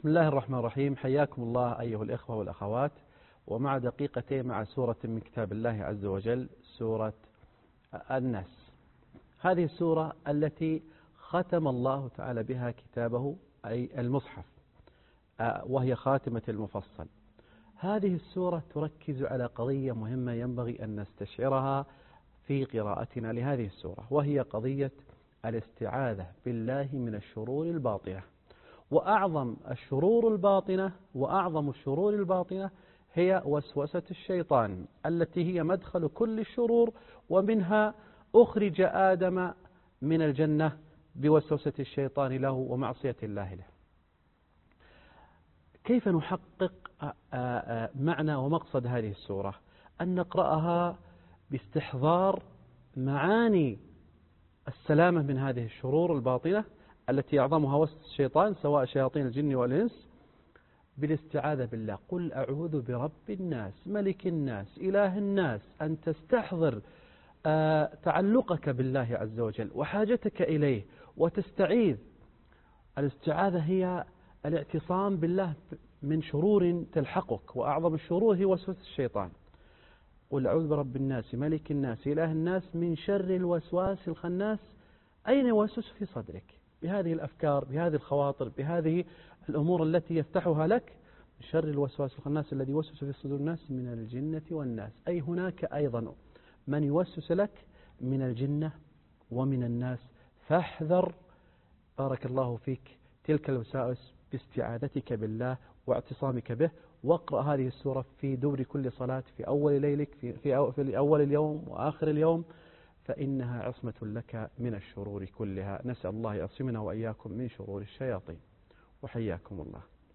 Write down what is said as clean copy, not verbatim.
بسم الله الرحمن الرحيم. حياكم الله أيها الإخوة والأخوات، ومع دقيقتين مع سورة من كتاب الله عز وجل، سورة الناس. هذه السورة التي ختم الله تعالى بها كتابه أي المصحف، وهي خاتمة المفصل. هذه السورة تركز على قضية مهمة ينبغي أن نستشعرها في قراءتنا لهذه السورة، وهي قضية الاستعاذة بالله من الشرور الباطنة. وأعظم الشرور الباطنة هي وسوسة الشيطان التي هي مدخل كل الشرور، ومنها أخرج آدم من الجنة بوسوسة الشيطان له ومعصية الله له. كيف نحقق معنى ومقصد هذه السورة؟ أن نقرأها باستحضار معاني السلامة من هذه الشرور الباطنة التي أعظمها وسوسة الشيطان سواء شياطين الجن والإنس، بالاستعاذة بالله. قل أعوذ برب الناس ملك الناس إله الناس، أن تستحضر تعلقك بالله عز وجل وحاجتك إليه وتستعيذ. الاستعاذة هي الاعتصام بالله من شرور تلحقك، وأعظم الشرور هي وسوسة الشيطان. قل أعوذ برب الناس ملك الناس إله الناس من شر الوسواس الخناس. أين يوسوس في صدرك بهذه الأفكار، بهذه الخواطر، بهذه الأمور التي يفتحها لك؟ من شر الوسواس الخناس الذي يوسوس في صدور الناس من الجنة والناس. أي هناك أيضا من يوسوس لك من الجنة ومن الناس، فاحذر بارك الله فيك تلك الوسائس باستعاذتك بالله واعتصامك به. واقرأ هذه السورة في دبر كل صلاة، في أول ليلك، في أول اليوم وآخر اليوم، فإنها عصمة لك من الشرور كلها. نسأل الله يعصمنا وإياكم من شرور الشياطين، وحياكم الله.